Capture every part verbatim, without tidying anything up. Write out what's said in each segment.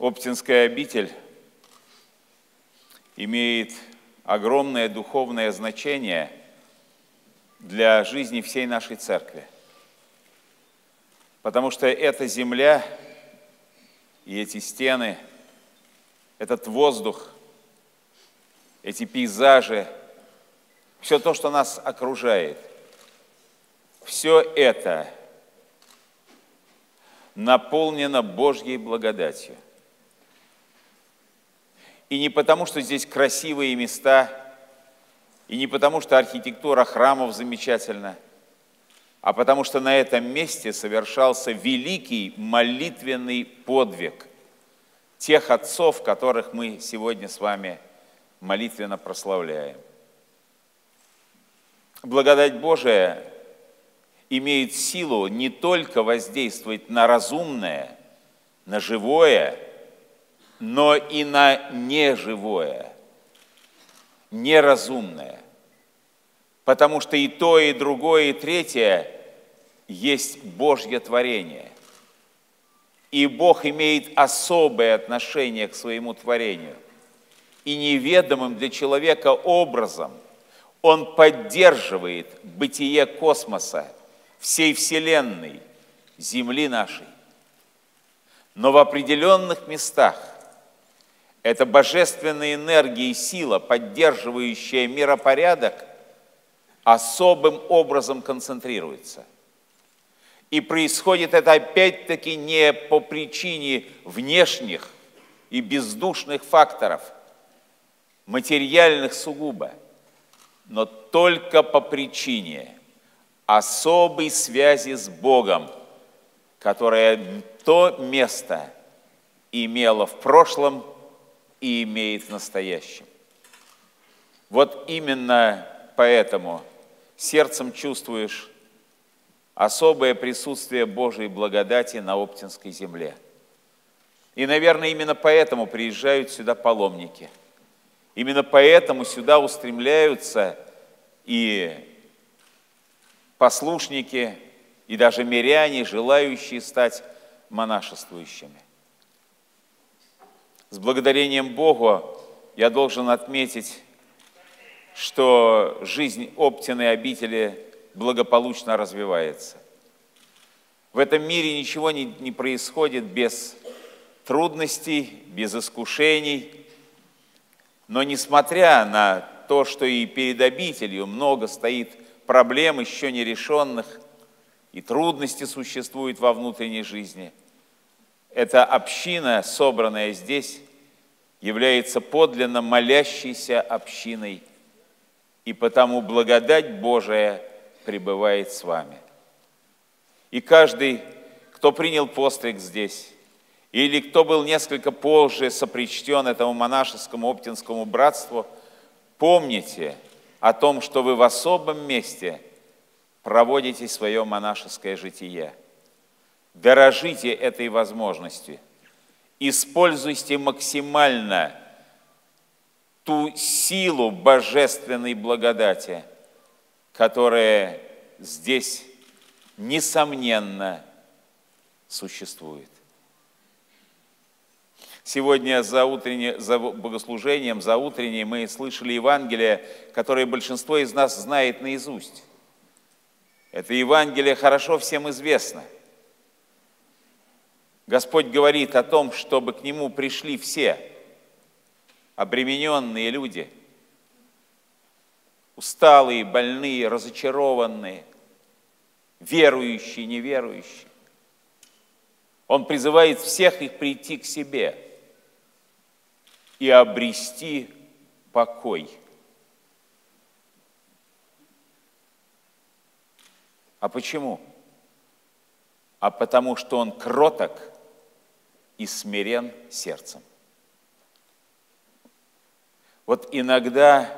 Оптинская обитель имеет огромное духовное значение для жизни всей нашей церкви, потому что эта земля и эти стены, этот воздух, эти пейзажи, все то, что нас окружает, все это наполнено Божьей благодатью. И не потому, что здесь красивые места, и не потому, что архитектура храмов замечательна, а потому что на этом месте совершался великий молитвенный подвиг тех отцов, которых мы сегодня с вами молитвенно прославляем. Благодать Божия имеет силу не только воздействовать на разумное, на живое, но и на неживое, неразумное. Потому что и то, и другое, и третье есть Божье творение. И Бог имеет особое отношение к своему творению. И неведомым для человека образом Он поддерживает бытие космоса, всей Вселенной, Земли нашей. Но в определенных местах эта божественная энергия и сила, поддерживающая миропорядок, особым образом концентрируется. И происходит это опять-таки не по причине внешних и бездушных факторов, материальных сугубо, но только по причине особой связи с Богом, которая то место имела в прошлом и имеет в настоящем. Вот именно поэтому сердцем чувствуешь особое присутствие Божией благодати на Оптинской земле. И, наверное, именно поэтому приезжают сюда паломники. Именно поэтому сюда устремляются и послушники, и даже миряне, желающие стать монашествующими. С благодарением Богу я должен отметить, что жизнь Оптиной обители благополучно развивается. В этом мире ничего не, не происходит без трудностей, без искушений, но несмотря на то, что и перед обителью много стоит проблем еще нерешенных, и трудности существуют во внутренней жизни, эта община, собранная здесь, является подлинно молящейся общиной, и потому благодать Божия пребывает с вами. И каждый, кто принял постриг здесь, или кто был несколько позже сопричтен этому монашескому оптинскому братству, помните о том, что вы в особом месте проводите свое монашеское житие. Дорожите этой возможностью. Используйте максимально ту силу божественной благодати, которая здесь, несомненно, существует. Сегодня за, утренне, за богослужением, за утренней мы слышали Евангелие, которое большинство из нас знает наизусть. Это Евангелие хорошо всем известно. Господь говорит о том, чтобы к Нему пришли все обремененные люди, усталые, больные, разочарованные, верующие, неверующие. Он призывает всех их прийти к себе и обрести покой. А почему? А потому что Он кроток и смирен сердцем. Вот иногда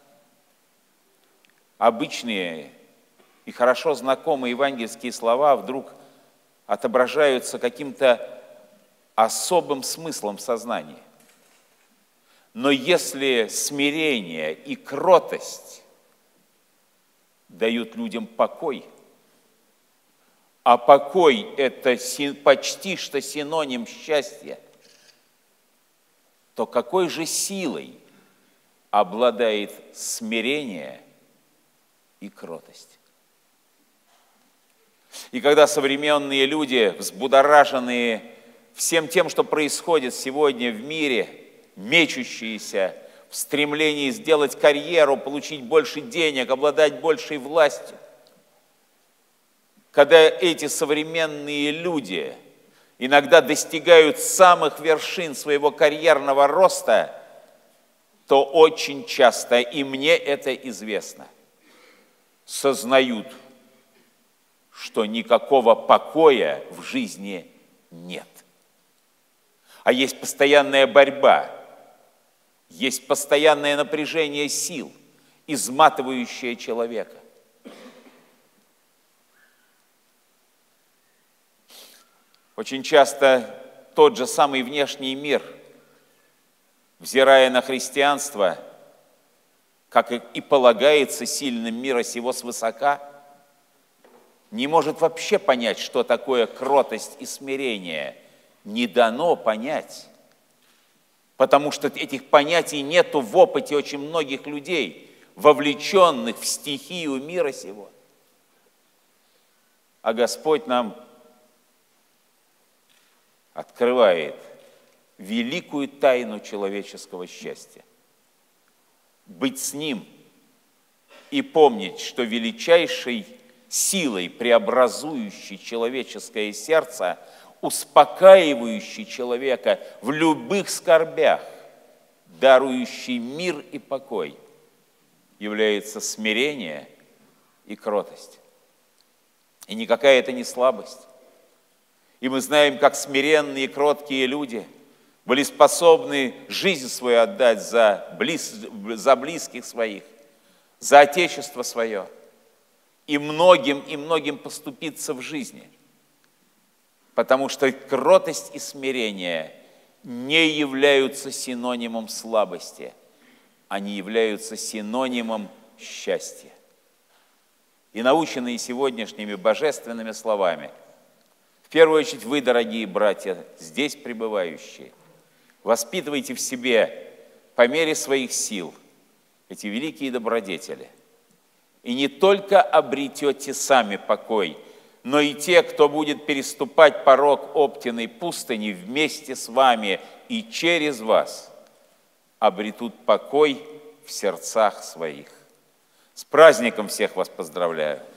обычные и хорошо знакомые евангельские слова вдруг отображаются каким-то особым смыслом в сознании. Но если смирение и кротость дают людям покой, а покой – это почти что синоним счастья, то какой же силой обладает смирение и кротость? И когда современные люди, взбудораженные всем тем, что происходит сегодня в мире, мечущиеся в стремлении сделать карьеру, получить больше денег, обладать большей властью, когда эти современные люди иногда достигают самых вершин своего карьерного роста, то очень часто, и мне это известно, сознают, что никакого покоя в жизни нет. А есть постоянная борьба, есть постоянное напряжение сил, изматывающее человека. Очень часто тот же самый внешний мир, взирая на христианство, как и полагается сильным мира сего свысока, не может вообще понять, что такое кротость и смирение. Не дано понять, потому что этих понятий нету в опыте очень многих людей, вовлеченных в стихию мира сего. А Господь нам открывает великую тайну человеческого счастья. Быть с Ним и помнить, что величайшей силой, преобразующей человеческое сердце, успокаивающей человека в любых скорбях, дарующий мир и покой, является смирение и кротость. И никакая это не слабость. И мы знаем, как смиренные и кроткие люди были способны жизнь свою отдать за, близ, за близких своих, за Отечество свое, и многим, и многим поступиться в жизни. Потому что кротость и смирение не являются синонимом слабости, они являются синонимом счастья. И наученные сегодняшними божественными словами, в первую очередь вы, дорогие братья, здесь пребывающие, воспитывайте в себе по мере своих сил эти великие добродетели. И не только обретете сами покой, но и те, кто будет переступать порог Оптиной пустыни вместе с вами и через вас, обретут покой в сердцах своих. С праздником всех вас поздравляю!